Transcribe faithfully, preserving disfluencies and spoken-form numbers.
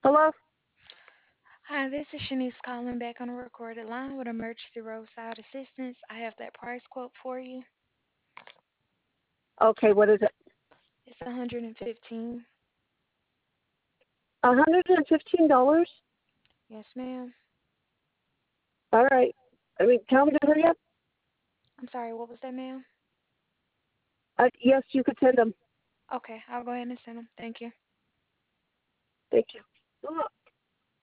Hello? Hi, this is Shanice calling back on a recorded line with Emergency Roadside Assistance. I have that price quote for you. Okay, what is it? It's one hundred fifteen. one hundred fifteen dollars. Yes, ma'am. All right. I mean, tell me to hurry up. I'm sorry, what was that, ma'am? Uh, yes, you could send them. Okay, I'll go ahead and send them. Thank you. Thank you.